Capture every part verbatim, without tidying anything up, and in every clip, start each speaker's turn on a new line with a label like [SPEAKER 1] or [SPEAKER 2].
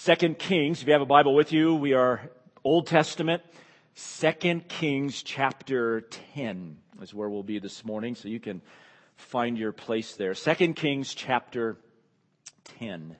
[SPEAKER 1] Second Kings, if you have a Bible with you, we are Old Testament. Second Kings chapter ten is where we'll be this morning, so you can find your place there. Second Kings chapter ten.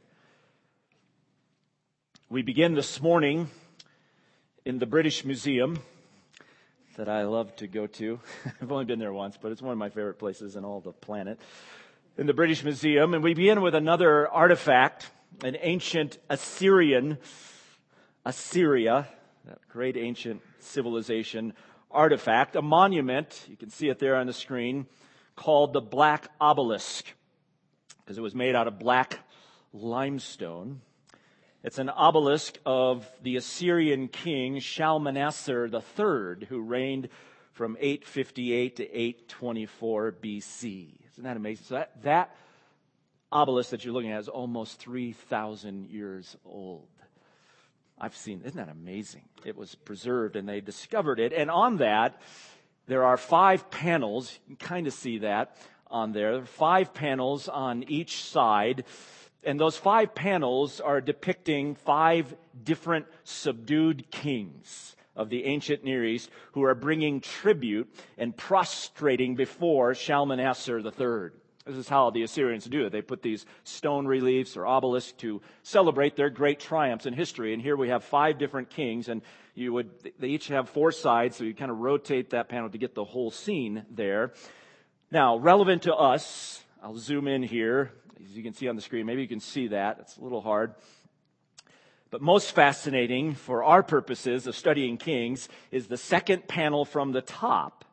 [SPEAKER 1] We begin this morning in the British Museum that I love to go to. I've only been there once, but it's one of my favorite places in all the planet. In the British Museum, and we begin with another artifact, an ancient Assyrian, Assyria, that great ancient civilization artifact, a monument, you can see it there on the screen, called the Black Obelisk, because it was made out of black limestone. It's an obelisk of the Assyrian king Shalmaneser the third, who reigned from eight fifty-eight to eight twenty-four B C. Isn't that amazing? So that, that obelisk that you're looking at is almost three thousand years old. I've seen, isn't that amazing? It was preserved and they discovered it. And on that, there are five panels. You can kind of see that on there. There are five panels on each side. And those five panels are depicting five different subdued kings of the ancient Near East who are bringing tribute and prostrating before Shalmaneser the third. This is how the Assyrians do it. They put these stone reliefs or obelisks to celebrate their great triumphs in history. And here we have five different kings, and you would they each have four sides, so you kind of rotate that panel to get the whole scene there. Now, relevant to us, I'll zoom in here. As you can see on the screen, maybe you can see that. It's a little hard. But most fascinating for our purposes of studying kings is the second panel from the top.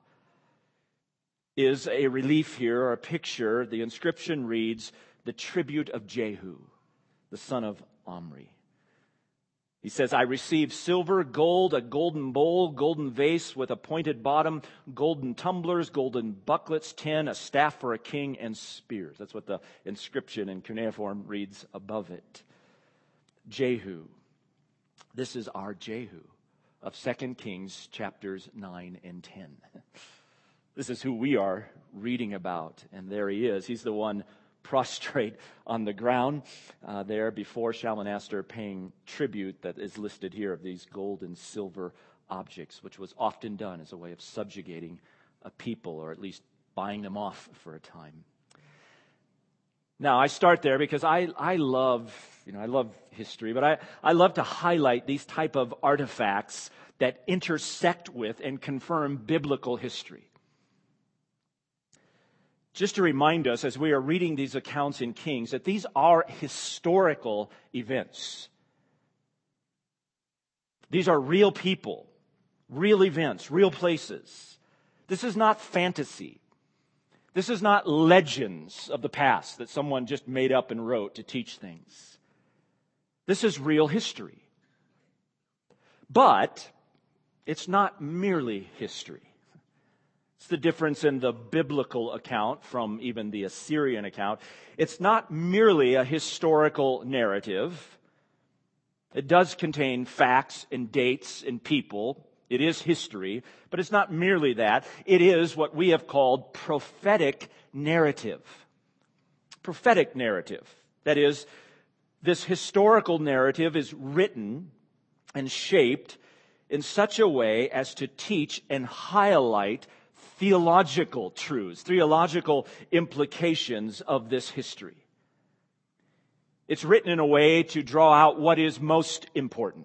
[SPEAKER 1] Is a relief here, or a picture. The inscription reads, "The tribute of Jehu, the son of Omri." He says, "I received silver, gold, a golden bowl, golden vase with a pointed bottom, golden tumblers, golden bucklets, tin, a staff for a king, and spears." That's what the inscription in cuneiform reads above it. Jehu. This is our Jehu of Second Kings chapters nine and ten. This is who we are reading about. And there he is. He's the one prostrate on the ground uh, there before Shalmaneser, paying tribute that is listed here of these gold and silver objects, which was often done as a way of subjugating a people, or at least buying them off for a time. Now, I start there because I, I love, you know, I love history, but I, I love to highlight these type of artifacts that intersect with and confirm biblical history. Just to remind us, as we are reading these accounts in Kings, that these are historical events. These are real people, real events, real places. This is not fantasy. This is not legends of the past that someone just made up and wrote to teach things. This is real history. But it's not merely history. It's the difference in the biblical account from even the Assyrian account. It's not merely a historical narrative. It does contain facts and dates and people. It is history, but it's not merely that. It is what we have called prophetic narrative. Prophetic narrative. That is, this historical narrative is written and shaped in such a way as to teach and highlight theological truths, theological implications of this history. It's written in a way to draw out what is most important.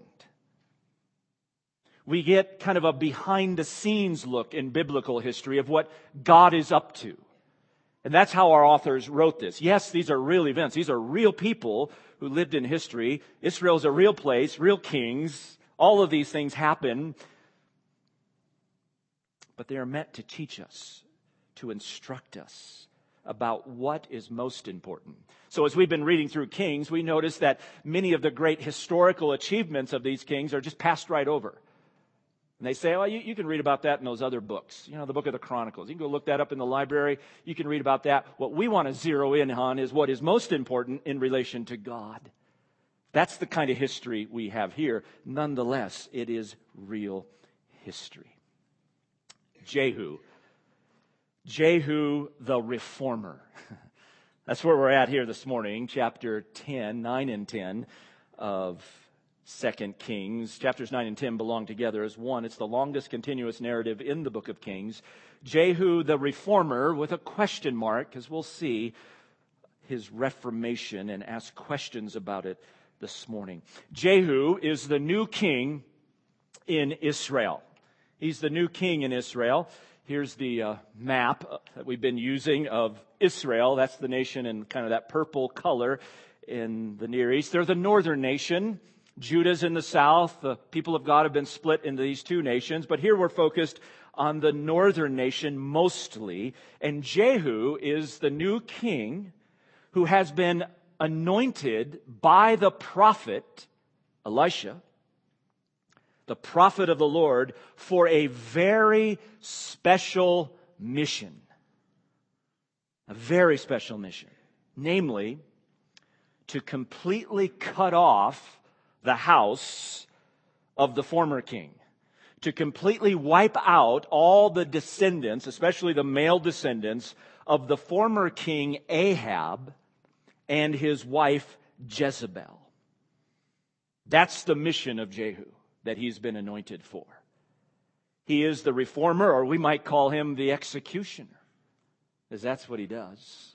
[SPEAKER 1] We get kind of a behind-the-scenes look in biblical history of what God is up to. And that's how our authors wrote this. Yes, these are real events. These are real people who lived in history. Israel's a real place, real kings. All of these things happen. But they are meant to teach us, to instruct us about what is most important. So as we've been reading through Kings, we notice that many of the great historical achievements of these kings are just passed right over. And they say, well, you, you can read about that in those other books. You know, the book of the Chronicles. You can go look that up in the library. You can read about that. What we want to zero in on is what is most important in relation to God. That's the kind of history we have here. Nonetheless, it is real history. Jehu. Jehu the reformer. That's where we're at here this morning, chapter ten, nine and ten of Second Kings. Chapters nine and ten belong together as one. It's the longest continuous narrative in the book of Kings. Jehu, the reformer, with a question mark, because we'll see his reformation and ask questions about it this morning. Jehu is the new king in Israel. He's the new king in Israel. Here's the uh, map that we've been using of Israel. That's the nation in kind of that purple color in the Near East. They're the northern nation. Judah's in the south. The people of God have been split into these two nations. But here we're focused on the northern nation mostly. And Jehu is the new king who has been anointed by the prophet Elisha, the prophet of the Lord, for a very special mission. A very special mission. Namely, to completely cut off the house of the former king. To completely wipe out all the descendants, especially the male descendants, of the former king Ahab and his wife Jezebel. That's the mission of Jehu that he's been anointed for. He is the reformer, or we might call him the executioner, because that's what he does.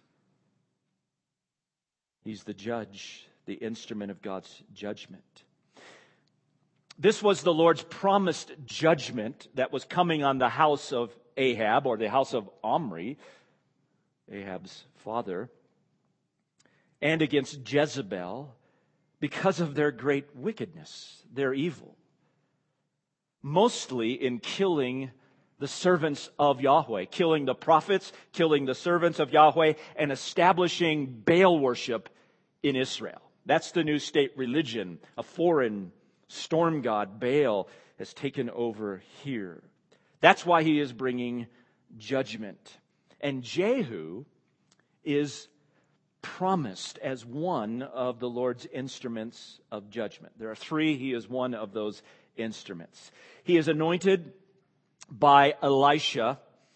[SPEAKER 1] He's the judge, the instrument of God's judgment. This was the Lord's promised judgment that was coming on the house of Ahab, or the house of Omri, Ahab's father, and against Jezebel because of their great wickedness, their evil. Mostly in killing the servants of Yahweh, killing the prophets, killing the servants of Yahweh, and establishing Baal worship in Israel. That's the new state religion. A foreign storm god, Baal, has taken over here. That's why he is bringing judgment. And Jehu is promised as one of the Lord's instruments of judgment. There are three. He is one of those instruments. He is anointed by Elisha,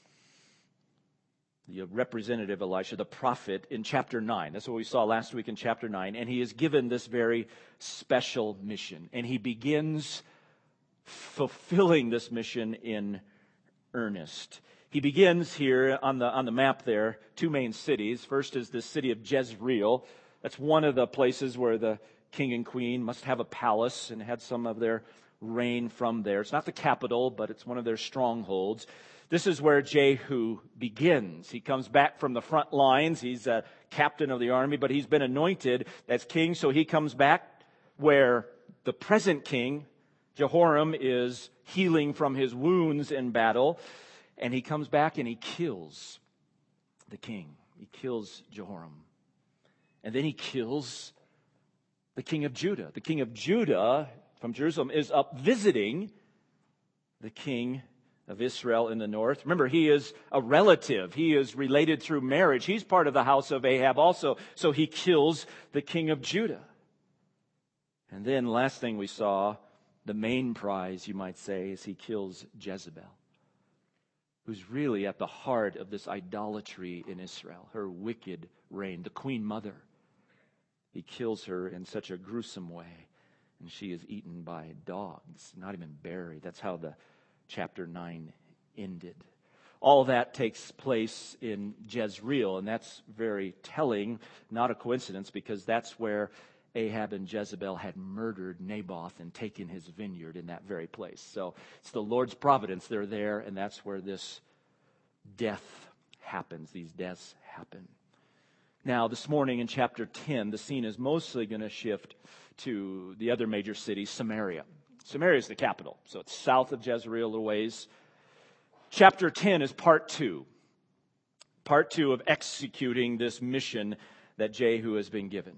[SPEAKER 1] the representative Elisha, the prophet, in chapter nine. That's what we saw last week in chapter nine. And he is given this very special mission. And he begins fulfilling this mission in earnest. He begins here on the on the map there, two main cities. First is the city of Jezreel. That's one of the places where the king and queen must have a palace and had some of their reign from there. It's not the capital, but it's one of their strongholds. This is where Jehu begins. He comes back from the front lines. He's a captain of the army, but he's been anointed as king, so he comes back where the present king, Jehoram, is healing from his wounds in battle. And he comes back and he kills the king. He kills Jehoram. And then he kills the king of Judah. The king of Judah from Jerusalem is up visiting the king of Israel in the north. Remember, he is a relative. He is related through marriage. He's part of the house of Ahab also. So he kills the king of Judah. And then last thing we saw, the main prize, you might say, is he kills Jezebel, who's really at the heart of this idolatry in Israel, her wicked reign, the queen mother. He kills her in such a gruesome way, and she is eaten by dogs, not even buried. That's how the chapter nine ended. All that takes place in Jezreel, and that's very telling, not a coincidence, because that's where Ahab and Jezebel had murdered Naboth and taken his vineyard in that very place. So it's the Lord's providence. They're there, and that's where this death happens. These deaths happen. Now, this morning in chapter ten, the scene is mostly going to shift to the other major city, Samaria. Samaria is the capital, so it's south of Jezreel a ways. Chapter ten is part two. Part two of executing this mission that Jehu has been given.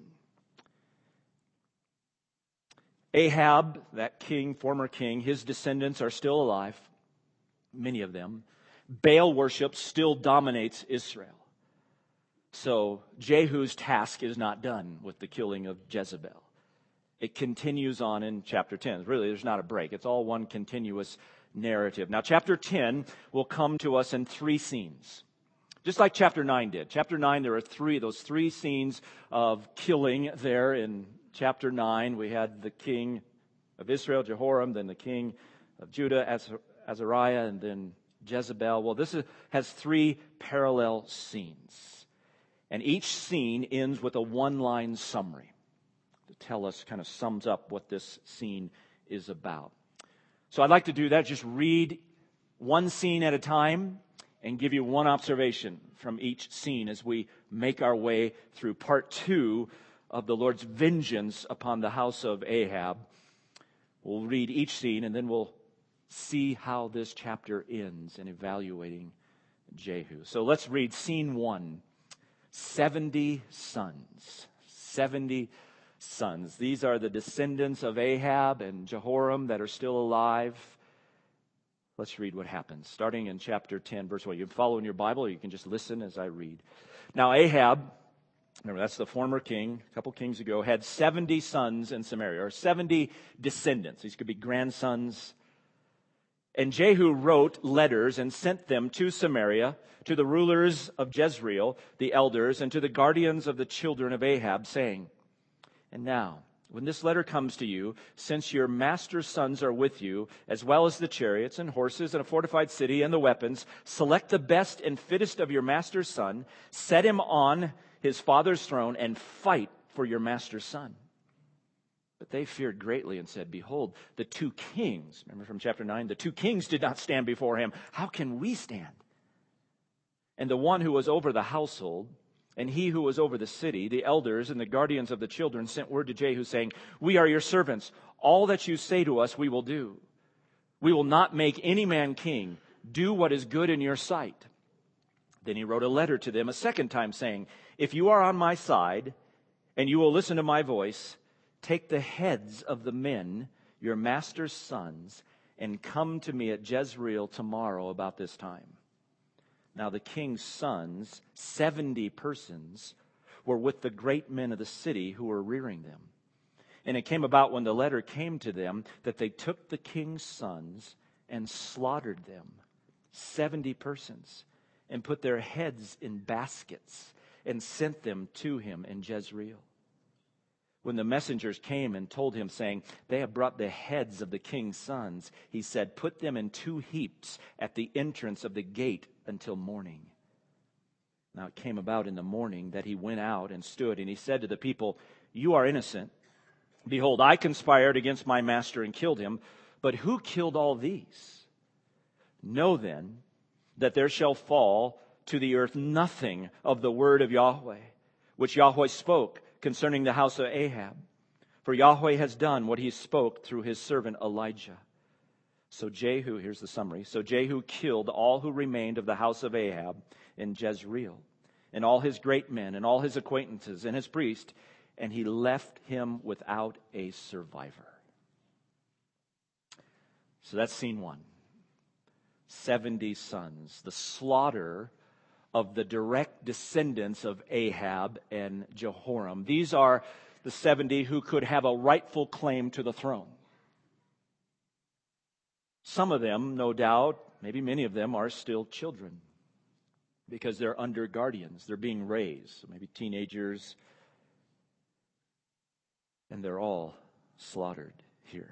[SPEAKER 1] Ahab, that king, former king, his descendants are still alive, many of them. Baal worship still dominates Israel. So Jehu's task is not done with the killing of Jezebel. It continues on in chapter ten. Really, there's not a break. It's all one continuous narrative. Now, chapter ten will come to us in three scenes, just like chapter nine did. Chapter nine, there are three, those three scenes of killing there in chapter nine, we had the king of Israel, Jehoram, then the king of Judah, Azariah, and then Jezebel. Well, this is, has three parallel scenes. And each scene ends with a one-line summary to tell us, kind of sums up what this scene is about. So I'd like to do that, just read one scene at a time and give you one observation from each scene as we make our way through part two of the Lord's vengeance upon the house of Ahab. We'll read each scene and then we'll see how this chapter ends in evaluating Jehu. So let's read scene one. seventy sons. seventy sons. These are the descendants of Ahab and Jehoram that are still alive. Let's read what happens, starting in chapter ten, verse one. You can follow in your Bible, or you can just listen as I read. Now Ahab, remember that's the former king, a couple kings ago, had seventy sons in Samaria, or seventy descendants. These could be grandsons. And Jehu wrote letters and sent them to Samaria, to the rulers of Jezreel, the elders, and to the guardians of the children of Ahab, saying, "And now, when this letter comes to you, since your master's sons are with you, as well as the chariots and horses and a fortified city and the weapons, select the best and fittest of your master's son, set him on his father's throne, and fight for your master's son." But they feared greatly and said, "Behold, the two kings," remember from chapter nine, "the two kings did not stand before him. How can we stand?" And the one who was over the household, and he who was over the city, the elders and the guardians of the children, sent word to Jehu, saying, "We are your servants. All that you say to us we will do. We will not make any man king. Do what is good in your sight." Then he wrote a letter to them a second time, saying, "If you are on my side, and you will listen to my voice, take the heads of the men, your master's sons, and come to me at Jezreel tomorrow about this time." Now the king's sons, seventy persons, were with the great men of the city who were rearing them. And it came about when the letter came to them that they took the king's sons and slaughtered them, seventy persons, and put their heads in baskets and sent them to him in Jezreel. When the messengers came and told him, saying, "They have brought the heads of the king's sons," he said, "Put them in two heaps at the entrance of the gate until morning." Now it came about in the morning that he went out and stood, and he said to the people, "You are innocent. Behold, I conspired against my master and killed him. But who killed all these? Know then that there shall fall to the earth nothing of the word of Yahweh, which Yahweh spoke concerning the house of Ahab. For Yahweh has done what he spoke through his servant Elijah." So Jehu, here's the summary. So Jehu killed all who remained of the house of Ahab in Jezreel, and all his great men, and all his acquaintances, and his priest, and he left him without a survivor. So that's scene one. seventy sons. The slaughter of the direct descendants of Ahab and Jehoram. These are the seventy who could have a rightful claim to the throne. Some of them, no doubt, maybe many of them, are still children because they're under guardians. They're being raised, so maybe teenagers, and they're all slaughtered here.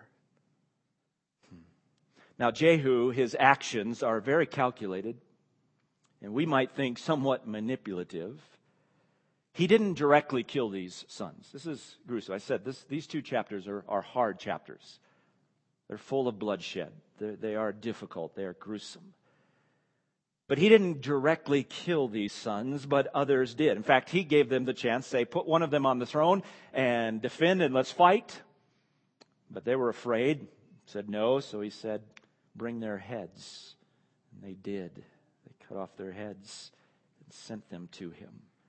[SPEAKER 1] Now, Jehu, his actions are very calculated, and we might think somewhat manipulative. He didn't directly kill these sons. This is gruesome. I said this, these two chapters are, are hard chapters. They're full of bloodshed. They're, they are difficult. They are gruesome. But he didn't directly kill these sons, but others did. In fact, he gave them the chance, say, put one of them on the throne and defend and let's fight. But they were afraid, said no, so he said, bring their heads. And they did. They cut off their heads and sent them to him.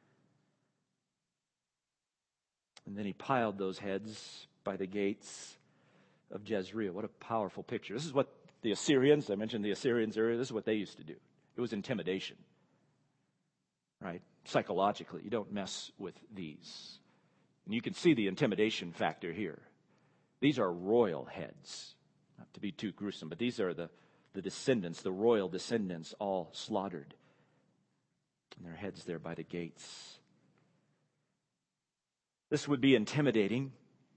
[SPEAKER 1] And then he piled those heads by the gates of Jezreel. What a powerful picture. This is what the Assyrians, I mentioned the Assyrians earlier, this is what they used to do. It was intimidation, right? Psychologically, you don't mess with these. And you can see the intimidation factor here. These are royal heads. Not to be too gruesome, but these are the, the descendants, the royal descendants, all slaughtered. And their heads there by the gates. This would be intimidating.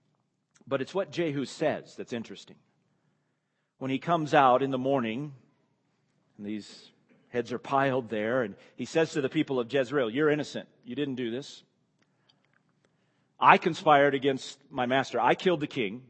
[SPEAKER 1] But it's what Jehu says that's interesting. When he comes out in the morning, and these heads are piled there, and he says to the people of Jezreel, "You're innocent. You didn't do this. I conspired against my master. I killed the king.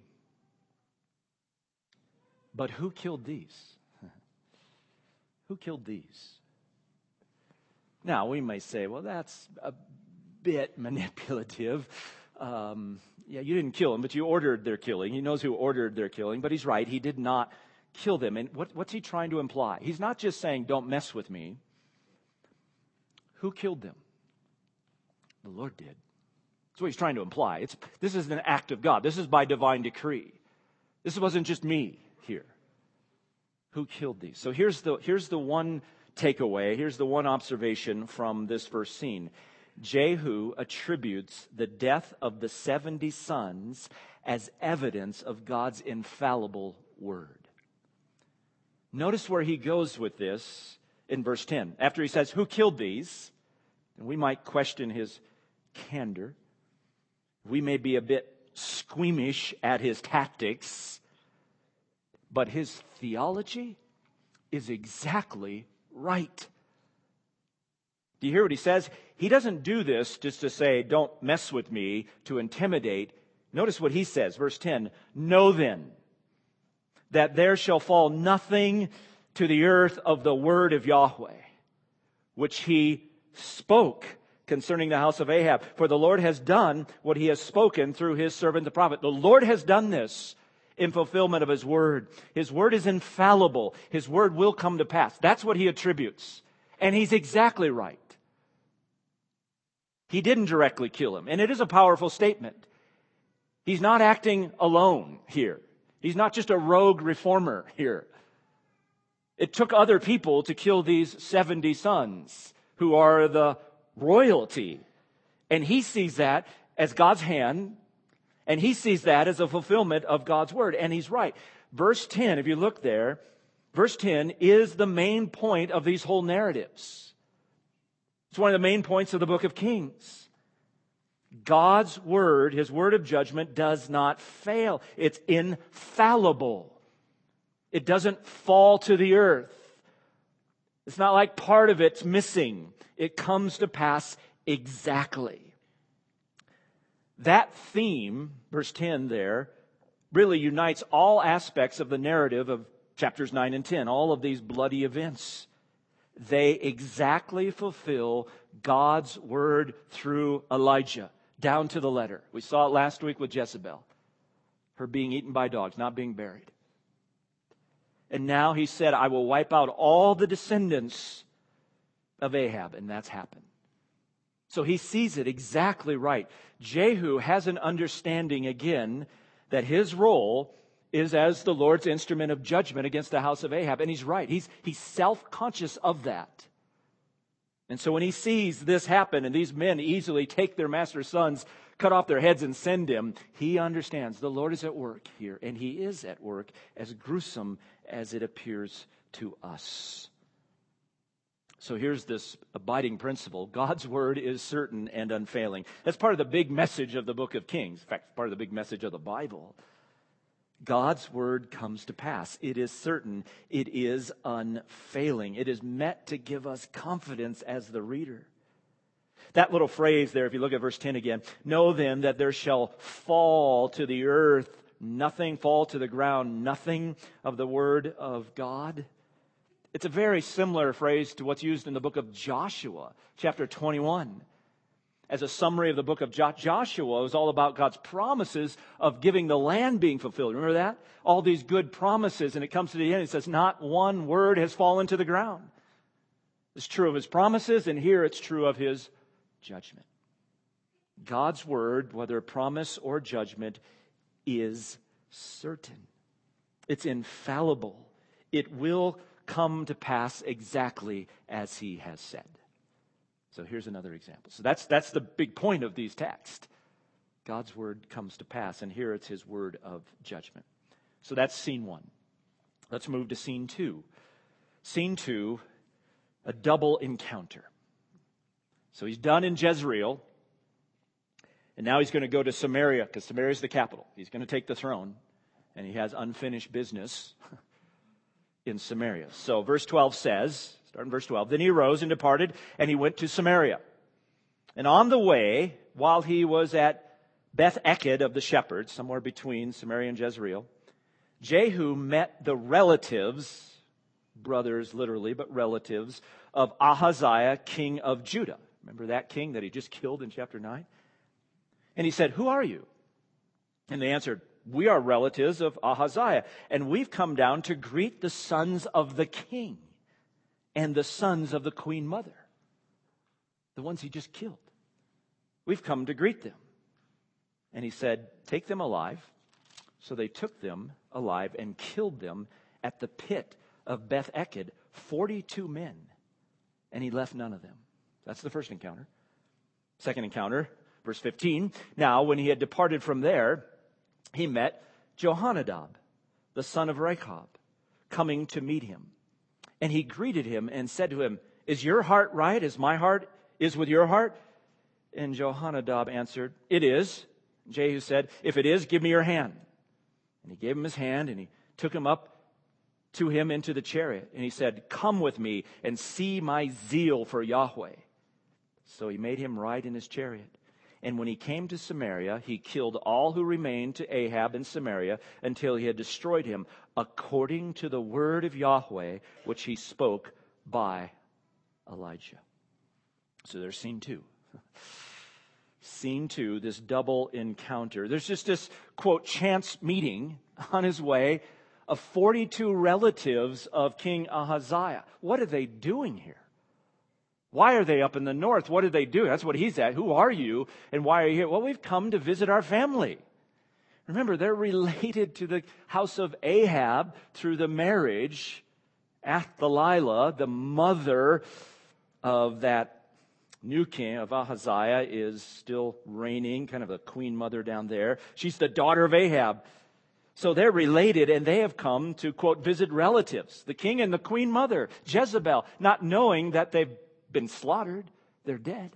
[SPEAKER 1] But who killed these? Who killed these?" Now, we may say, well, that's a bit manipulative. Um, yeah, you didn't kill them, but you ordered their killing. He knows who ordered their killing, but he's right. He did not kill them. And what, what's he trying to imply? He's not just saying, don't mess with me. Who killed them? The Lord did. That's what he's trying to imply. It's, this is an act of God. This is by divine decree. This wasn't just me here. Who killed these? So here's the, here's the one takeaway. Here's the one observation from this first scene. Jehu attributes the death of the seventy sons as evidence of God's infallible word. Notice where he goes with this in verse ten. After he says, "Who killed these?" And we might question his candor. We may be a bit squeamish at his tactics. But his theology is exactly right. Do you hear what he says? He doesn't do this just to say, don't mess with me, to intimidate. Notice what he says, verse ten. "Know then that there shall fall nothing to the earth of the word of Yahweh, which he spoke concerning the house of Ahab. For the Lord has done what he has spoken through his servant the prophet." The Lord has done this in fulfillment of his word. His word is infallible. His word will come to pass. That's what he attributes. And he's exactly right. He didn't directly kill him. And it is a powerful statement. He's not acting alone here. He's not just a rogue reformer here. It took other people to kill these seventy sons who are the royalty. And he sees that as God's hand. And he sees that as a fulfillment of God's word. And he's right. Verse ten, if you look there, verse ten is the main point of these whole narratives. It's one of the main points of the book of Kings. God's word, his word of judgment, does not fail. It's infallible. It doesn't fall to the earth. It's not like part of it's missing. It comes to pass exactly. That theme, verse ten there, really unites all aspects of the narrative of chapters nine and ten, all of these bloody events. They exactly fulfill God's word through Elijah, down to the letter. We saw it last week with Jezebel, her being eaten by dogs, not being buried. And now he said, "I will wipe out all the descendants of Ahab," and that's happened. So he sees it exactly right. Jehu has an understanding again that his role is as the Lord's instrument of judgment against the house of Ahab. And he's right. He's, he's self-conscious of that. And so when he sees this happen and these men easily take their master's sons, cut off their heads and send him, he understands the Lord is at work here. And he is at work, as gruesome as it appears to us. So here's this abiding principle. God's word is certain and unfailing. That's part of the big message of the book of Kings. In fact, part of the big message of the Bible. God's word comes to pass. It is certain. It is unfailing. It is meant to give us confidence as the reader. That little phrase there, if you look at verse ten again, "Know then that there shall fall to the earth nothing, fall to the ground nothing of the word of God." It's a very similar phrase to what's used in the book of Joshua, chapter twenty-one. As a summary of the book of jo- Joshua, it was all about God's promises of giving the land being fulfilled. Remember that? All these good promises, and it comes to the end, it says, not one word has fallen to the ground. It's true of his promises, and here it's true of his judgment. God's word, whether promise or judgment, is certain. It's infallible. It will come to pass exactly as he has said. So here's another example. So that's that's the big point of these texts. God's word comes to pass, and here it's his word of judgment. So that's scene one. Let's move to scene two. Scene two, a double encounter. So he's done in Jezreel, And now he's going to go to Samaria, because Samaria is the capital. He's going to take the throne, and he has unfinished business in Samaria. So verse twelve says, start in verse twelve, then he arose and departed, and he went to Samaria. And on the way, while he was at Beth Eked of the shepherds, somewhere between Samaria and Jezreel, Jehu met the relatives, brothers literally, but relatives, of Ahaziah, king of Judah. Remember that king that he just killed in chapter nine? And he said, who are you? And they answered, we are relatives of Ahaziah, and we've come down to greet the sons of the king and the sons of the queen mother, the ones he just killed. We've come to greet them. And he said, take them alive. So they took them alive and killed them at the pit of Beth Eked, forty-two men, and he left none of them. That's the first encounter. Second encounter, verse fifteen. Now, when he had departed from there, he met Jehonadab, the son of Rechab, coming to meet him. And he greeted him and said to him, is your heart right as my heart is with your heart? And Jehonadab answered, it is. Jehu said, if it is, give me your hand. And he gave him his hand, and he took him up to him into the chariot. And he said, come with me and see my zeal for Yahweh. So he made him ride in his chariot. And when he came to Samaria, he killed all who remained to Ahab in Samaria until he had destroyed him, according to the word of Yahweh, which he spoke by Elijah. So there's scene two. Scene two, this double encounter. There's just this, quote, chance meeting on his way of forty-two relatives of King Ahaziah. What are they doing here? Why are they up in the north? What did they do? That's what he's at. Who are you? And why are you here? Well, we've come to visit our family. Remember, they're related to the house of Ahab through the marriage. Athaliah, the mother of that new king of Ahaziah, is still reigning, kind of a queen mother down there. She's the daughter of Ahab. So they're related, and they have come to, quote, visit relatives, the king and the queen mother, Jezebel, not knowing that they've been slaughtered. They're dead.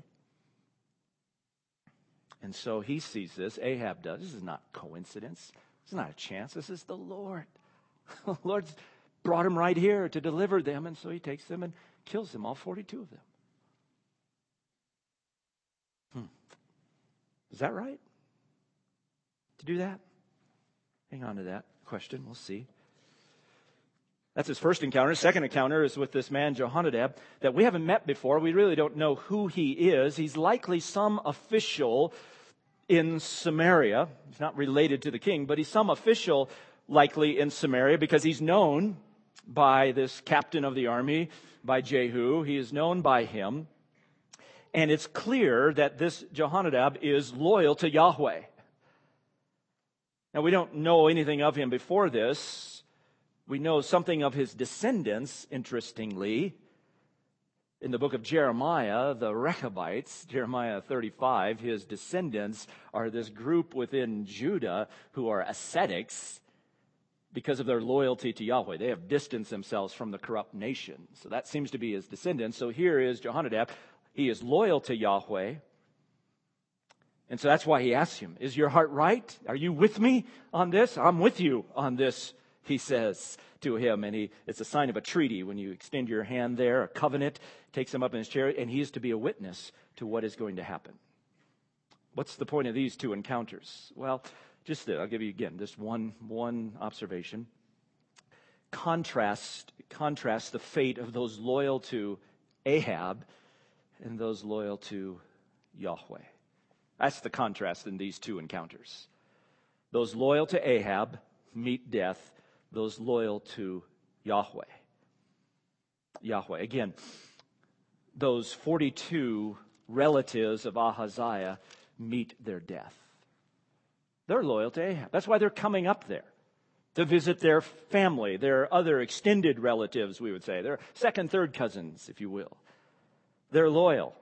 [SPEAKER 1] And so he sees this. Ahab does. This is not coincidence. This is not a chance. This is the Lord. The Lord's brought him right here to deliver them, and so he takes them and kills them, all forty-two of them. Hmm. Is that right? To do that? Hang on to that question. We'll see. That's his first encounter. His second encounter is with this man, Jehonadab, that we haven't met before. We really don't know who he is. He's likely some official in Samaria. He's not related to the king, but he's some official likely in Samaria because he's known by this captain of the army, by Jehu. He is known by him. And it's clear that this Jehonadab is loyal to Yahweh. Now, we don't know anything of him before this. We know something of his descendants, interestingly. In the book of Jeremiah, the Rechabites, Jeremiah thirty-five, his descendants are this group within Judah who are ascetics because of their loyalty to Yahweh. They have distanced themselves from the corrupt nation. So that seems to be his descendants. So here is Jehonadab. He is loyal to Yahweh. And so that's why he asks him, is your heart right? Are you with me on this? I'm with you on this, he says to him. And he, it's a sign of a treaty. When you extend your hand there, a covenant, takes him up in his chariot, and he is to be a witness to what is going to happen. What's the point of these two encounters? Well, just this. I'll give you again just one, one observation. Contrast, contrast the fate of those loyal to Ahab and those loyal to Yahweh. That's the contrast in these two encounters. Those loyal to Ahab meet death. Those loyal to Yahweh. Yahweh. Again, those forty-two relatives of Ahaziah meet their death. They're loyal to Ahab. That's why they're coming up there to visit their family, their other extended relatives, we would say. Their second, third cousins, if you will. They're loyal.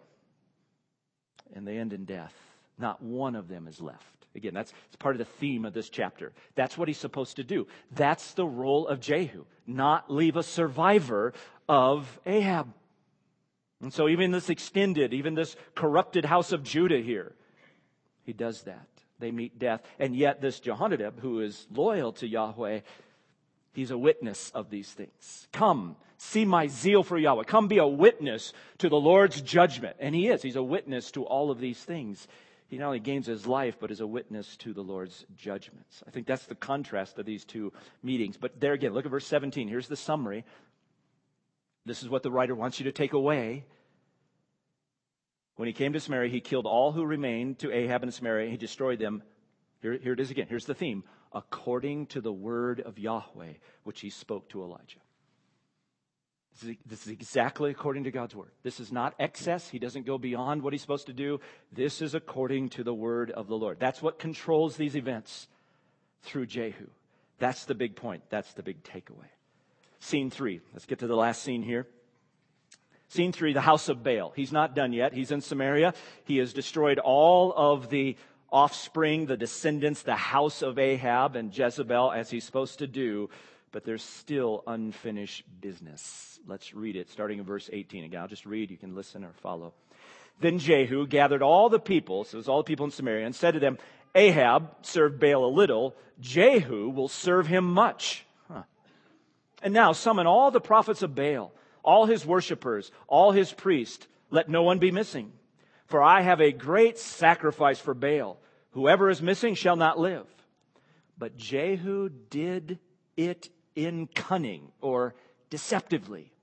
[SPEAKER 1] And they end in death. Not one of them is left. Again, that's, that's part of the theme of this chapter. That's what he's supposed to do. That's the role of Jehu. Not leave a survivor of Ahab. And so even this extended, even this corrupted house of Judah here, He does that. They meet death. And yet this Jehonadab, who is loyal to Yahweh, he's a witness of these things. Come, see my zeal for Yahweh. Come be a witness to the Lord's judgment. And he is. He's a witness to all of these things. He not only gains his life, but is a witness to the Lord's judgments. I think that's the contrast of these two meetings. But there again, look at verse seventeen. Here's the summary. This is what the writer wants you to take away. When he came to Samaria, he killed all who remained to Ahab and Samaria. He destroyed them. Here, here it is again. Here's the theme. According to the word of Yahweh, which he spoke to Elijah. This is, this is exactly according to God's word. This is not excess. He doesn't go beyond what he's supposed to do. This is according to the word of the Lord. That's what controls these events through Jehu. That's the big point. That's the big takeaway. Scene three. Let's get to the last scene here. Scene three, the house of Baal. He's not done yet. He's in Samaria. He has destroyed all of the offspring, the descendants, the house of Ahab and Jezebel, as he's supposed to do. But there's still unfinished business. Let's read it, starting in verse eighteen. Again, I'll just read. You can listen or follow. Then Jehu gathered all the people, so it was all the people in Samaria, and said to them, Ahab served Baal a little. Jehu will serve him much. Huh. And now summon all the prophets of Baal, all his worshipers, all his priests. Let no one be missing. For I have a great sacrifice for Baal. Whoever is missing shall not live. But Jehu did it in cunning or deceptively,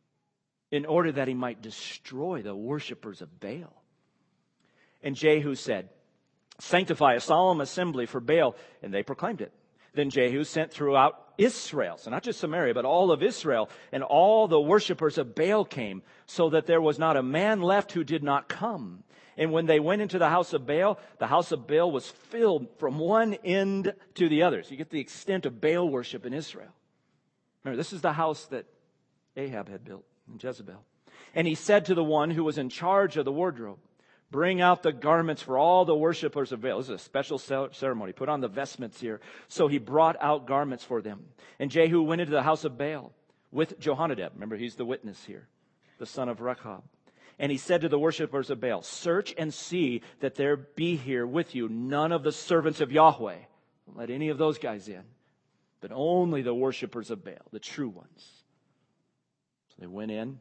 [SPEAKER 1] in order that he might destroy the worshipers of Baal. And Jehu said, sanctify a solemn assembly for Baal. And they proclaimed it. Then Jehu sent throughout Israel, so not just Samaria, but all of Israel, and all the worshipers of Baal came, so that there was not a man left who did not come. And when they went into the house of Baal, the house of Baal was filled from one end to the other. So you get the extent of Baal worship in Israel. Remember, this is the house that Ahab had built in Jezebel. And he said to the one who was in charge of the wardrobe, bring out the garments for all the worshipers of Baal. This is a special ceremony. Put on the vestments here. So he brought out garments for them. And Jehu went into the house of Baal with Jehonadab. Remember, he's the witness here, the son of Rechab. And he said to the worshipers of Baal, search and see that there be here with you none of the servants of Yahweh. Don't let any of those guys in, but only the worshipers of Baal, the true ones. So they went in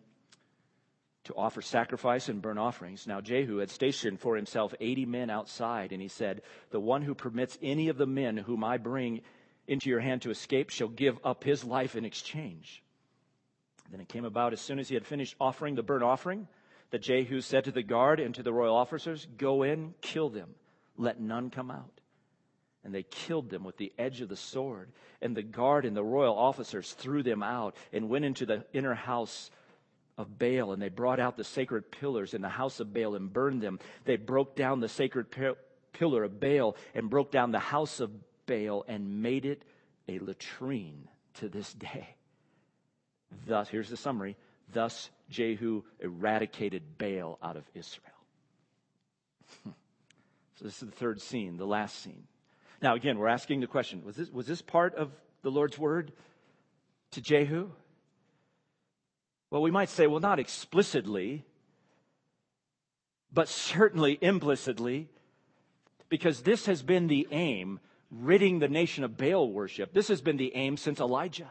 [SPEAKER 1] to offer sacrifice and burnt offerings. Now Jehu had stationed for himself eighty men outside, and he said, the one who permits any of the men whom I bring into your hand to escape shall give up his life in exchange. Then it came about, as soon as he had finished offering the burnt offering, that Jehu said to the guard and to the royal officers, go in, kill them, let none come out. And they killed them with the edge of the sword. And the guard and the royal officers threw them out and went into the inner house of Baal. And they brought out the sacred pillars in the house of Baal and burned them. They broke down the sacred pillar of Baal and broke down the house of Baal and made it a latrine to this day. Thus, here's the summary. Thus Jehu eradicated Baal out of Israel. So this is the third scene, the last scene. Now again, we're asking the question, was this, was this part of the Lord's word to Jehu? Well, we might say, well, not explicitly, but certainly implicitly, because this has been the aim, ridding the nation of Baal worship. This has been the aim since Elijah.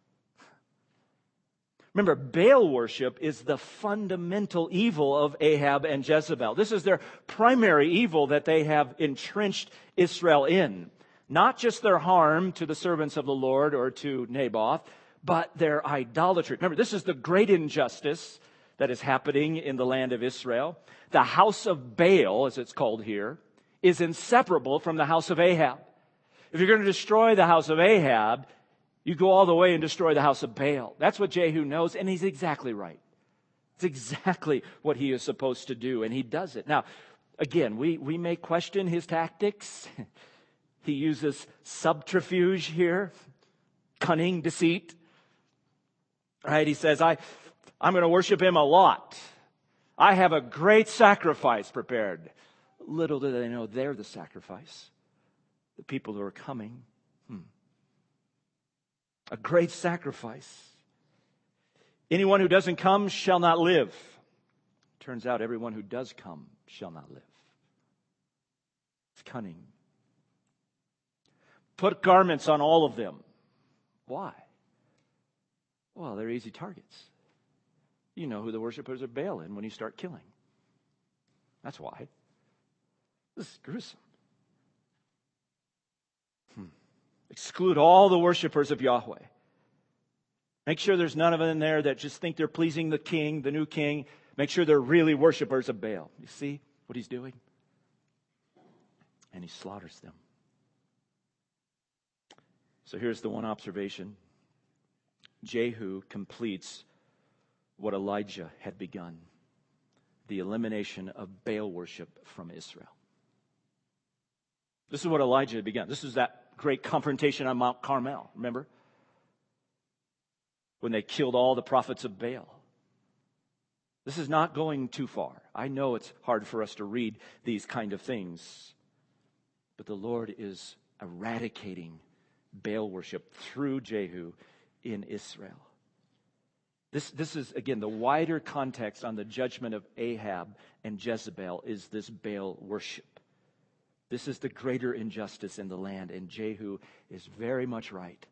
[SPEAKER 1] Remember, Baal worship is the fundamental evil of Ahab and Jezebel. This is their primary evil that they have entrenched Israel in. Not just their harm to the servants of the Lord or to Naboth, but their idolatry. Remember, this is the great injustice that is happening in the land of Israel. The house of Baal, as it's called here, is inseparable from the house of Ahab. If you're going to destroy the house of Ahab, you go all the way and destroy the house of Baal. That's what Jehu knows, and he's exactly right. It's exactly what he is supposed to do, and he does it. Now, again, we, we may question his tactics. He uses subterfuge here, cunning, deceit. Right? He says, I, I'm going to worship him a lot. I have a great sacrifice prepared. Little do they know they're the sacrifice. The people who are coming. Hmm. A great sacrifice. Anyone who doesn't come shall not live. Turns out everyone who does come shall not live. It's cunning. Put garments on all of them. Why? Well, they're easy targets. You know who the worshipers of Baal in when you start killing. That's why. This is gruesome. Hmm. Exclude all the worshipers of Yahweh. Make sure there's none of them in there that just think they're pleasing the king, the new king. Make sure they're really worshipers of Baal. You see what he's doing? And he slaughters them. So here's the one observation. Jehu completes what Elijah had begun. The elimination of Baal worship from Israel. This is what Elijah had begun. This is that great confrontation on Mount Carmel, remember? When they killed all the prophets of Baal. This is not going too far. I know it's hard for us to read these kind of things. But the Lord is eradicating Baal worship through Jehu in Israel. This, this is, again, the wider context on the judgment of Ahab and Jezebel is this Baal worship. This is the greater injustice in the land, and Jehu is very much right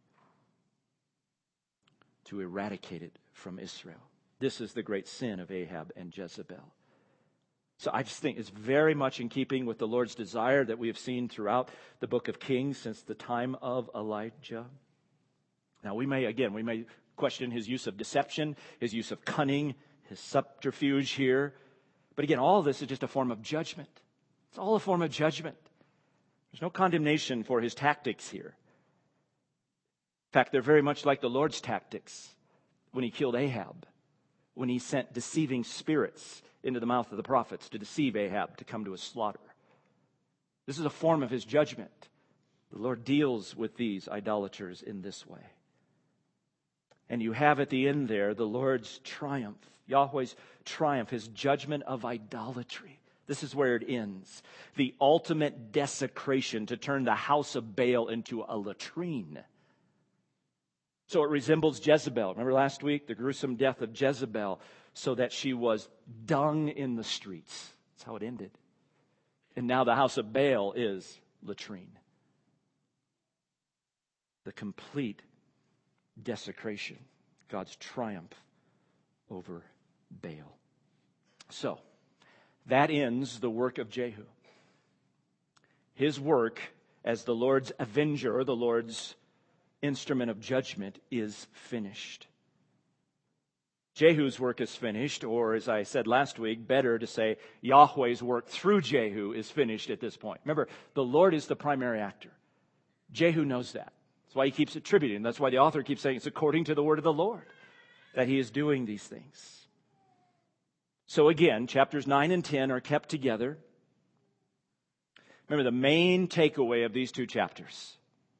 [SPEAKER 1] to eradicate it from Israel. This is the great sin of Ahab and Jezebel. So I just think it's very much in keeping with the Lord's desire that we have seen throughout the book of Kings since the time of Elijah. Now we may, again, we may question his use of deception, his use of cunning, his subterfuge here. But again, all of this is just a form of judgment. It's all a form of judgment. There's no condemnation for his tactics here. In fact, they're very much like the Lord's tactics when he killed Ahab, when he sent deceiving spirits into the mouth of the prophets to deceive Ahab to come to his slaughter. This is a form of his judgment. The Lord deals with these idolaters in this way. And you have at the end there the Lord's triumph, Yahweh's triumph, his judgment of idolatry. This is where it ends. The ultimate desecration to turn the house of Baal into a latrine. So it resembles Jezebel. Remember last week, the gruesome death of Jezebel, so that she was dung in the streets. That's how it ended. And now the house of Baal is latrine. The complete desecration. God's triumph over Baal. So, that ends the work of Jehu. His work as the Lord's avenger, the Lord's instrument of judgment, is finished. Jehu's work is finished, or as I said last week, better to say Yahweh's work through Jehu is finished at this point. Remember, the Lord is the primary actor. Jehu knows that. That's why he keeps attributing. That's why the author keeps saying it's according to the word of the Lord that he is doing these things. So again, chapters nine and ten are kept together. Remember, the main takeaway of these two chapters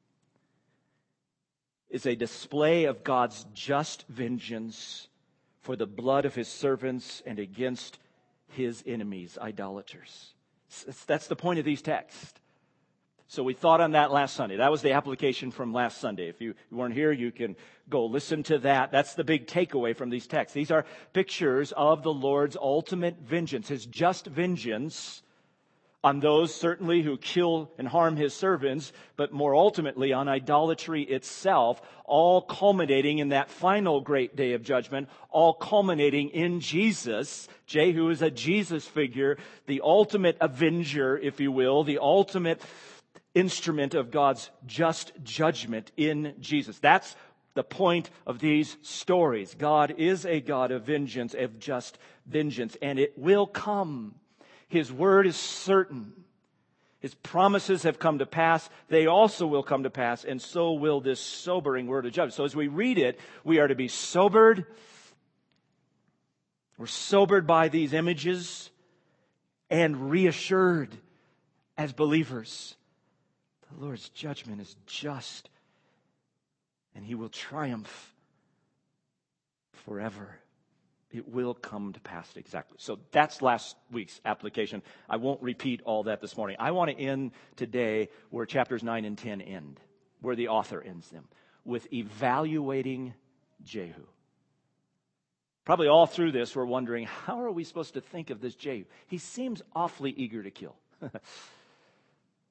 [SPEAKER 1] is a display of God's just vengeance for the blood of his servants and against his enemies, idolaters. That's the point of these texts. So we thought on that last Sunday. That was the application from last Sunday. If you weren't here, you can go listen to that. That's the big takeaway from these texts. These are pictures of the Lord's ultimate vengeance, his just vengeance on those certainly who kill and harm his servants, but more ultimately on idolatry itself, all culminating in that final great day of judgment, all culminating in Jesus. Jehu is a Jesus figure, the ultimate avenger, if you will, the ultimate instrument of God's just judgment in Jesus. That's the point of these stories. God is a God of vengeance, of just vengeance, and it will come. His word is certain. His promises have come to pass. They also will come to pass, and so will this sobering word of judgment. So as we read it, we are to be sobered. We're sobered by these images and reassured as believers. The Lord's judgment is just, and he will triumph forever. It will come to pass exactly. So that's last week's application. I won't repeat all that this morning. I want to end today where chapters nine and ten end, where the author ends them, with evaluating Jehu. Probably all through this, we're wondering, how are we supposed to think of this Jehu? He seems awfully eager to kill.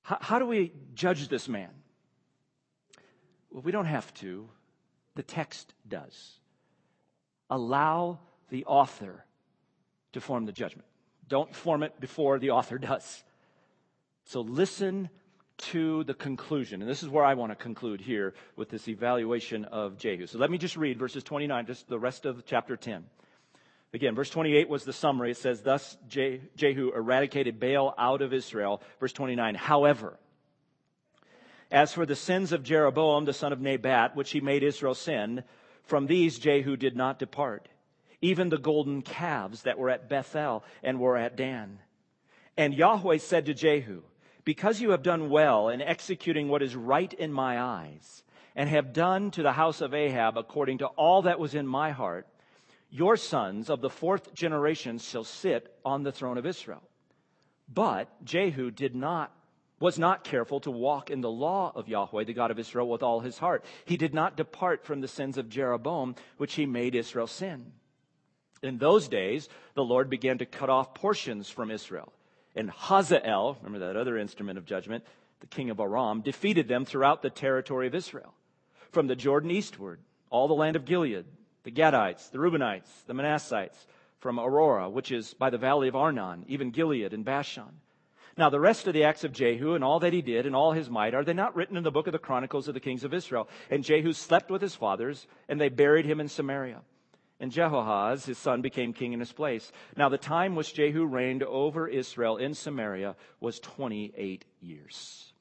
[SPEAKER 1] How, how do we judge this man? Well, we don't have to. The text does. Allow the author to form the judgment. Don't form it before the author does. So listen to the conclusion. And this is where I want to conclude here with this evaluation of Jehu. So let me just read verses twenty-nine, just the rest of chapter ten. Again, verse twenty-eight was the summary. It says, thus Jehu eradicated Baal out of Israel. Verse twenty-nine, however, as for the sins of Jeroboam, the son of Nebat, which he made Israel sin, from these Jehu did not depart. Even the golden calves that were at Bethel and were at Dan. And Yahweh said to Jehu, because you have done well in executing what is right in my eyes, and have done to the house of Ahab according to all that was in my heart, your sons of the fourth generation shall sit on the throne of Israel. But Jehu did not, was not careful to walk in the law of Yahweh, the God of Israel, with all his heart. He did not depart from the sins of Jeroboam, which he made Israel sin. In those days, the Lord began to cut off portions from Israel. And Hazael, remember that other instrument of judgment, the king of Aram, defeated them throughout the territory of Israel. From the Jordan eastward, all the land of Gilead, the Gadites, the Reubenites, the Manassites, from Aurora, which is by the valley of Arnon, even Gilead and Bashan. Now the rest of the acts of Jehu and all that he did and all his might, are they not written in the book of the Chronicles of the kings of Israel? And Jehu slept with his fathers, and they buried him in Samaria. And Jehoahaz, his son, became king in his place. Now the time which Jehu reigned over Israel in Samaria was twenty-eight years.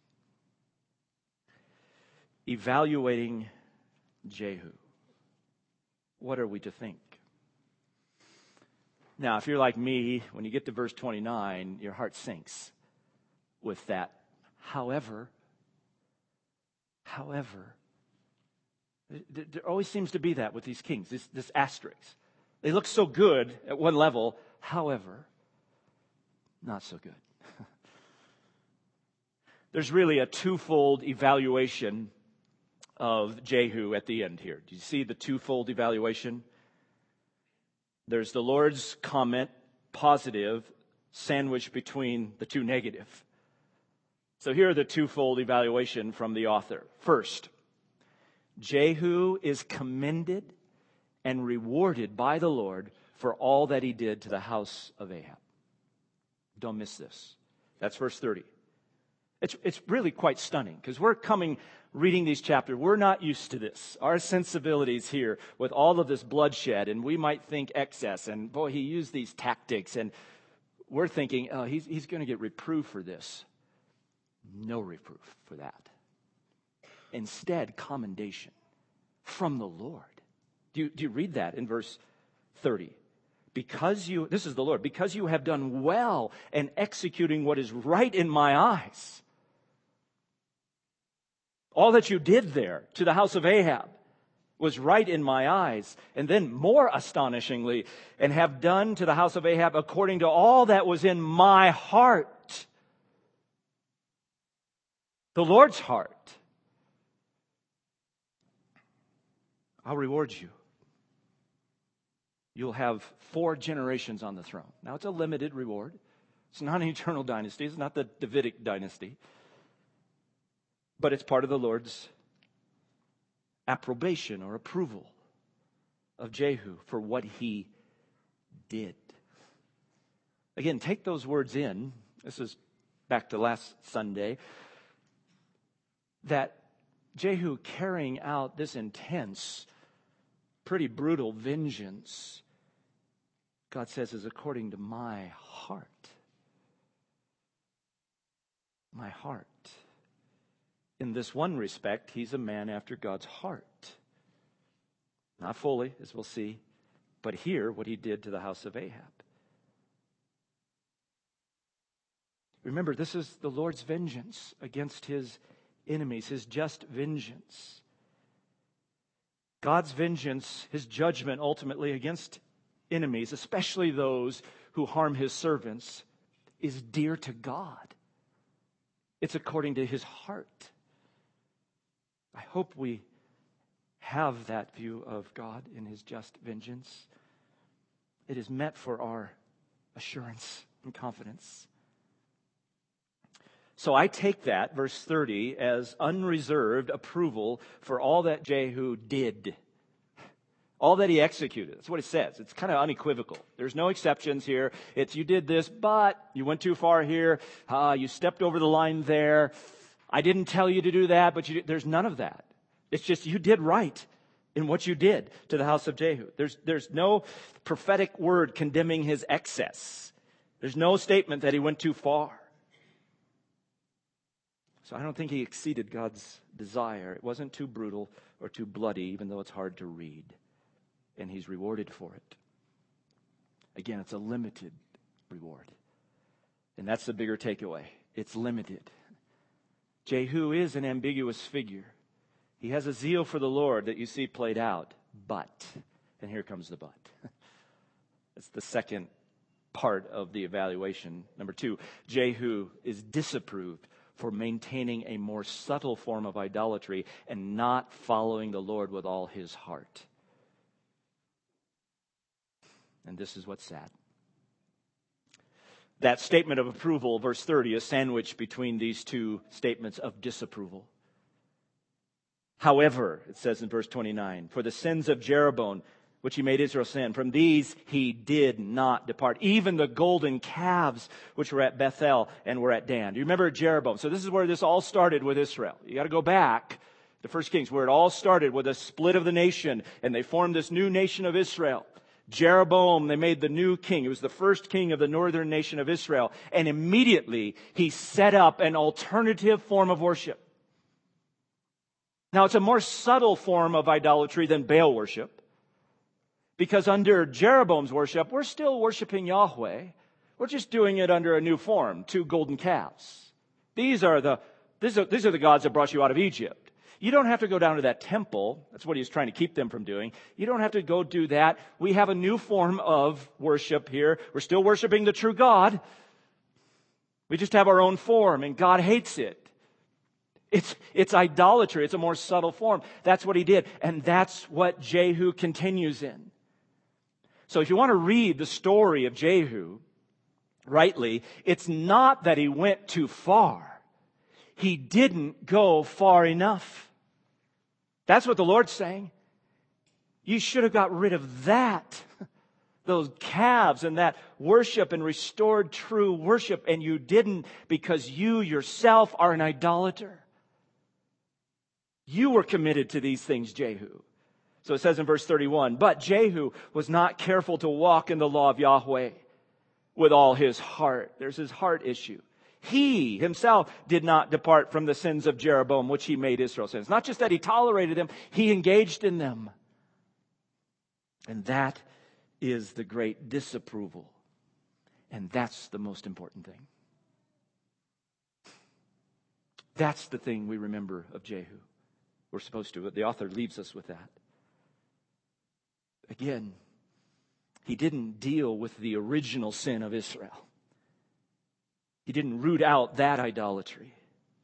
[SPEAKER 1] Evaluating Jehu. What are we to think? Now, if you're like me, when you get to verse twenty-nine, your heart sinks with that. However, however, there always seems to be that with these kings, this, this asterisk. They look so good at one level, however, not so good. There's really a twofold evaluation of Jehu at the end here. Do you see the twofold evaluation? There's the Lord's comment, positive, sandwiched between the two negative. So here are the twofold evaluation from the author. First, Jehu is commended and rewarded by the Lord for all that he did to the house of Ahab. Don't miss this. That's verse thirty. It's, it's really quite stunning because we're coming, reading these chapters, we're not used to this. Our sensibilities here with all of this bloodshed, and we might think excess, and boy, he used these tactics, and we're thinking, oh, he's, he's going to get reproof for this. No reproof for that. Instead, commendation from the Lord. Do you, do you read that in verse thirty? Because you, this is the Lord, because you have done well in executing what is right in my eyes. All that you did there to the house of Ahab was right in my eyes. And then more astonishingly, and have done to the house of Ahab according to all that was in my heart. The Lord's heart. I'll reward you. You'll have four generations on the throne. Now, it's a limited reward. It's not an eternal dynasty. It's not the Davidic dynasty. But it's part of the Lord's approbation or approval of Jehu for what he did. Again, take those words in. This is back to last Sunday. That Jehu carrying out this intense, pretty brutal vengeance, God says, is according to my heart. My heart. In this one respect, he's a man after God's heart. Not fully, as we'll see, but here, what he did to the house of Ahab. Remember, this is the Lord's vengeance against his enemies, his just vengeance. God's vengeance, his judgment ultimately against enemies, especially those who harm his servants, is dear to God. It's according to his heart. I hope we have that view of God in his just vengeance. It is meant for our assurance and confidence. So I take that, verse thirty, as unreserved approval for all that Jehu did. All that he executed. That's what it says. It's kind of unequivocal. There's no exceptions here. It's you did this, but you went too far here. Uh, you stepped over the line there. I didn't tell you to do that, but you did. There's none of that. It's just you did right in what you did to the house of Jehu. There's, there's no prophetic word condemning his excess. There's no statement that he went too far. So I don't think he exceeded God's desire. It wasn't too brutal or too bloody, even though it's hard to read. And he's rewarded for it. Again, it's a limited reward. And that's the bigger takeaway. It's limited. Jehu is an ambiguous figure. He has a zeal for the Lord that you see played out. But, and here comes the but. It's the second part of the evaluation. Number two, Jehu is disapproved for maintaining a more subtle form of idolatry and not following the Lord with all his heart. And this is what's sad. That statement of approval, verse thirty, is sandwiched between these two statements of disapproval. However, it says in verse twenty-nine, for the sins of Jeroboam, which he made Israel sin, from these he did not depart. Even the golden calves which were at Bethel and were at Dan. Do you remember Jeroboam? So this is where this all started with Israel. You got to go back to First Kings, where it all started with a split of the nation, and they formed this new nation of Israel. Jeroboam, they made the new king. He was the first king of the northern nation of Israel. And immediately he set up an alternative form of worship. Now it's a more subtle form of idolatry than Baal worship. Because under Jeroboam's worship, we're still worshiping Yahweh. We're just doing it under a new form, two golden calves. These are the, these are, these are the gods that brought you out of Egypt. You don't have to go down to that temple. That's what he was trying to keep them from doing. You don't have to go do that. We have a new form of worship here. We're still worshiping the true God. We just have our own form, and God hates it. It's, it's idolatry. It's a more subtle form. That's what he did. And that's what Jehu continues in. So if you want to read the story of Jehu rightly, it's not that he went too far. He didn't go far enough. That's what the Lord's saying. You should have got rid of that. Those calves and that worship and restored true worship. And you didn't because you yourself are an idolater. You were committed to these things, Jehu. So it says in verse thirty-one, but Jehu was not careful to walk in the law of Yahweh with all his heart. There's his heart issue. He himself did not depart from the sins of Jeroboam, which he made Israel sin. It's not just that he tolerated them, he engaged in them. And that is the great disapproval. And that's the most important thing. That's the thing we remember of Jehu. We're supposed to. The author leaves us with that. Again, he didn't deal with the original sin of Israel. He didn't root out that idolatry.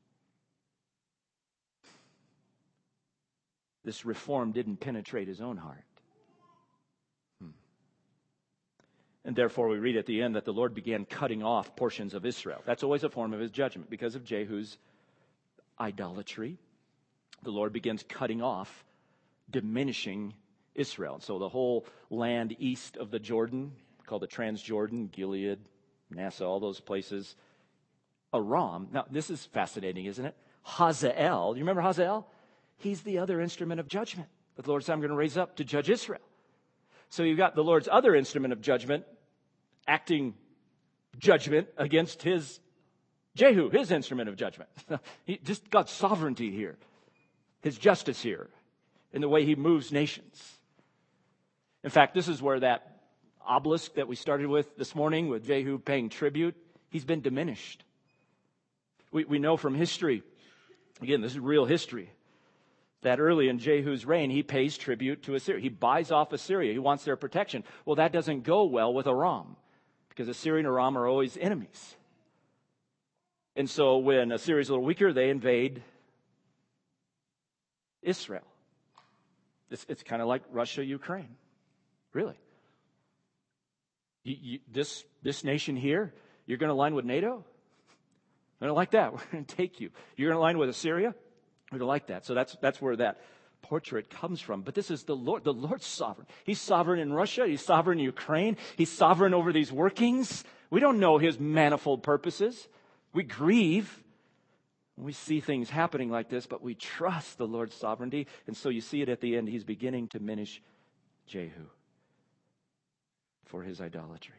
[SPEAKER 1] This reform didn't penetrate his own heart. Hmm. And therefore we read at the end that the Lord began cutting off portions of Israel. That's always a form of his judgment. Because of Jehu's idolatry, the Lord begins cutting off, diminishing Israel. So the whole land east of the Jordan, called the Transjordan, Gilead, Manasseh, all those places, Aram. Now, this is fascinating, isn't it? Hazael. You remember Hazael? He's the other instrument of judgment that the Lord said, I'm going to raise up to judge Israel. So you've got the Lord's other instrument of judgment acting judgment against his Jehu, his instrument of judgment. He just God's sovereignty here, his justice here, in the way he moves nations. In fact, this is where that obelisk that we started with this morning with Jehu paying tribute, he's been diminished. We, we know from history, again, this is real history, that early in Jehu's reign, he pays tribute to Assyria. He buys off Assyria. He wants their protection. Well, that doesn't go well with Aram, because Assyria and Aram are always enemies. And so when Assyria's a little weaker, they invade Israel. It's, it's kind of like Russia, Ukraine. Really. You, you, this, this nation here, you're going to align with NATO? We don't like that. We're going to take you. You're going to line with Assyria? We don't like that. So that's that's where that portrait comes from. But this is the Lord. The Lord's sovereign. He's sovereign in Russia. He's sovereign in Ukraine. He's sovereign over these workings. We don't know his manifold purposes. We grieve when we see things happening like this, but we trust the Lord's sovereignty. And so you see it at the end. He's beginning to diminish Jehu for his idolatry.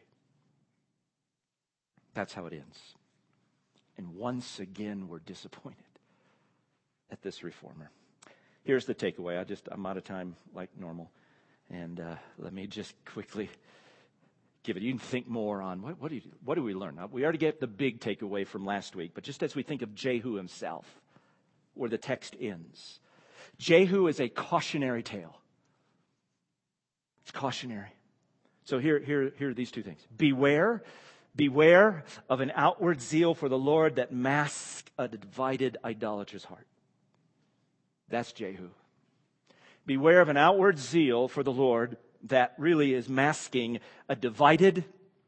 [SPEAKER 1] That's how it ends. And once again, we're disappointed at this reformer. Here's the takeaway. I just, I'm out of time like normal. And uh, let me just quickly give it. You can think more on what, what, do you, what do we learn? Now, we already get the big takeaway from last week, but just as we think of Jehu himself, where the text ends. Jehu is a cautionary tale. It's cautionary. So here, here, here are these two things. Beware. Beware of an outward zeal for the Lord that masks a divided idolatrous heart. That's Jehu. Beware of an outward zeal for the Lord that really is masking a divided,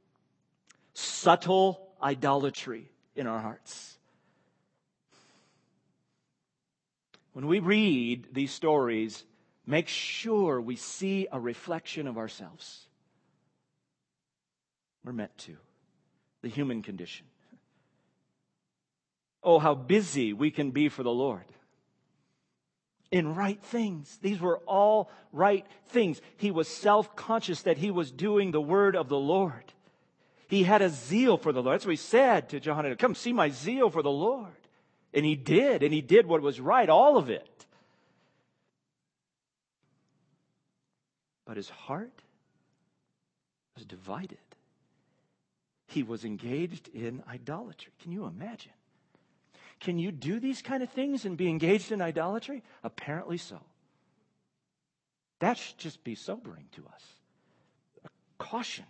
[SPEAKER 1] subtle idolatry in our hearts. When we read these stories, make sure we see a reflection of ourselves. We're meant to. The human condition. Oh, how busy we can be for the Lord. In right things. These were all right things. He was self-conscious that he was doing the word of the Lord. He had a zeal for the Lord. That's what he said to Jehoiada. Come see my zeal for the Lord. And he did. And he did what was right. All of it. But his heart was divided. He was engaged in idolatry. Can you imagine? Can you do these kind of things and be engaged in idolatry? Apparently so. That should just be sobering to us. A caution.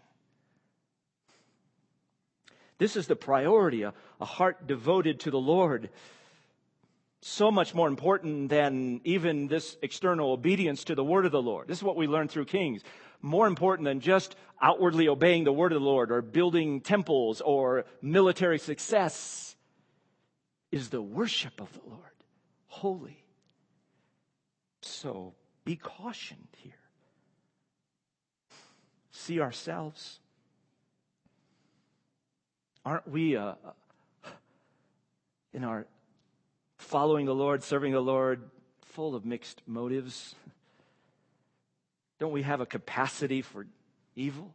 [SPEAKER 1] This is the priority, a, a heart devoted to the Lord. So much more important than even this external obedience to the word of the Lord. This is what we learn through Kings. More important than just outwardly obeying the word of the Lord or building temples or military success is the worship of the Lord. Holy. So be cautioned here. See ourselves. Aren't we uh, in our following the Lord, serving the Lord, full of mixed motives? Don't we have a capacity for evil?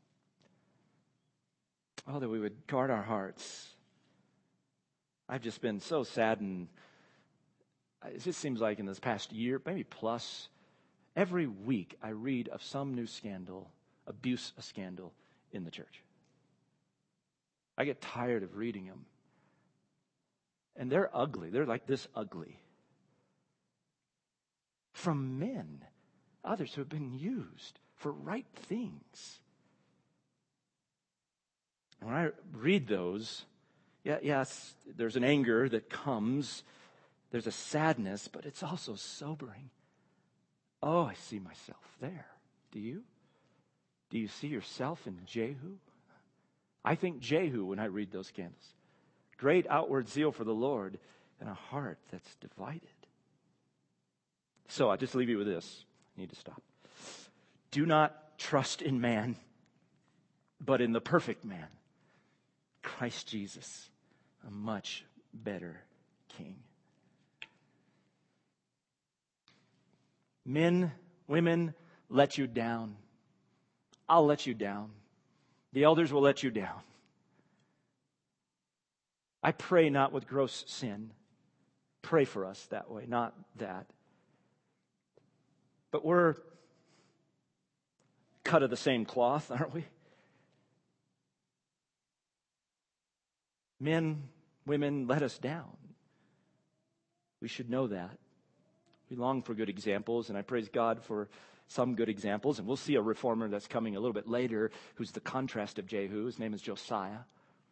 [SPEAKER 1] Oh, that we would guard our hearts. I've just been so saddened. It just seems like in this past year, maybe plus, every week I read of some new scandal, abuse scandal in the church. I get tired of reading them. And they're ugly. They're like this ugly. From men. Others who have been used for right things. When I read those, yeah, yes, there's an anger that comes. There's a sadness, but it's also sobering. Oh, I see myself there. Do you? Do you see yourself in Jehu? I think Jehu when I read those scandals. Great outward zeal for the Lord and a heart that's divided. So I'll just leave you with this. I need to stop. Do not trust in man, but in the perfect man, Christ Jesus, a much better King. Men, women, let you down. I'll let you down. The elders will let you down. I pray not with gross sin. Pray for us that way, not that. But we're cut of the same cloth, aren't we? Men, women, let us down. We should know that. We long for good examples, and I praise God for some good examples. And we'll see a reformer that's coming a little bit later who's the contrast of Jehu. His name is Josiah.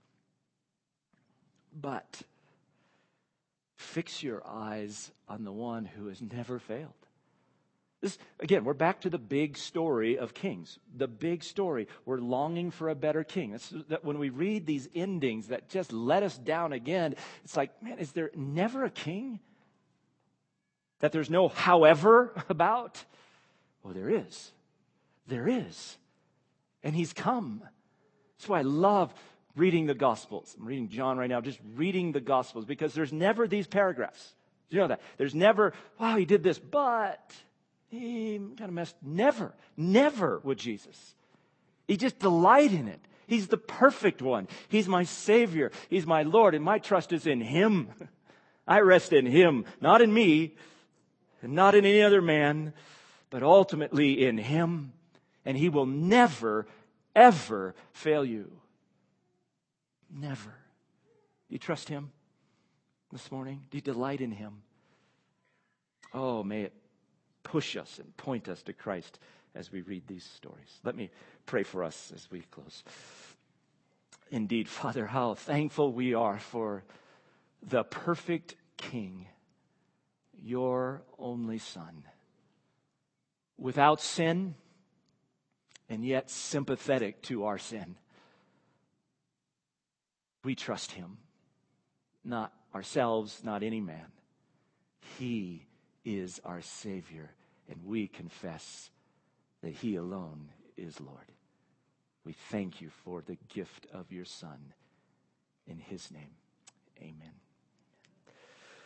[SPEAKER 1] But fix your eyes on the one who has never failed. This, again, we're back to the big story of kings. The big story. We're longing for a better king. That's, that when we read these endings that just let us down again, it's like, man, is there never a king? That there's no however about? Well, there is. There is. And he's come. That's why I love reading the Gospels. I'm reading John right now, just reading the Gospels, because there's never these paragraphs. You know that? There's never, wow, he did this, but he kind of messed. Never, never with Jesus. He just delight in it. He's the perfect one. He's my Savior. He's my Lord, and my trust is in him. I rest in him, not in me, and not in any other man, but ultimately in him. And he will never, ever fail you. Never. Do you trust him this morning? Do you delight in him? Oh, may it push us and point us to Christ as we read these stories. Let me pray for us as we close. Indeed, Father, how thankful we are for the perfect King, your only Son, without sin and yet sympathetic to our sin. We trust him, not ourselves, not any man. He is our Savior, and we confess that he alone is Lord. We thank you for the gift of your Son. In his name, amen.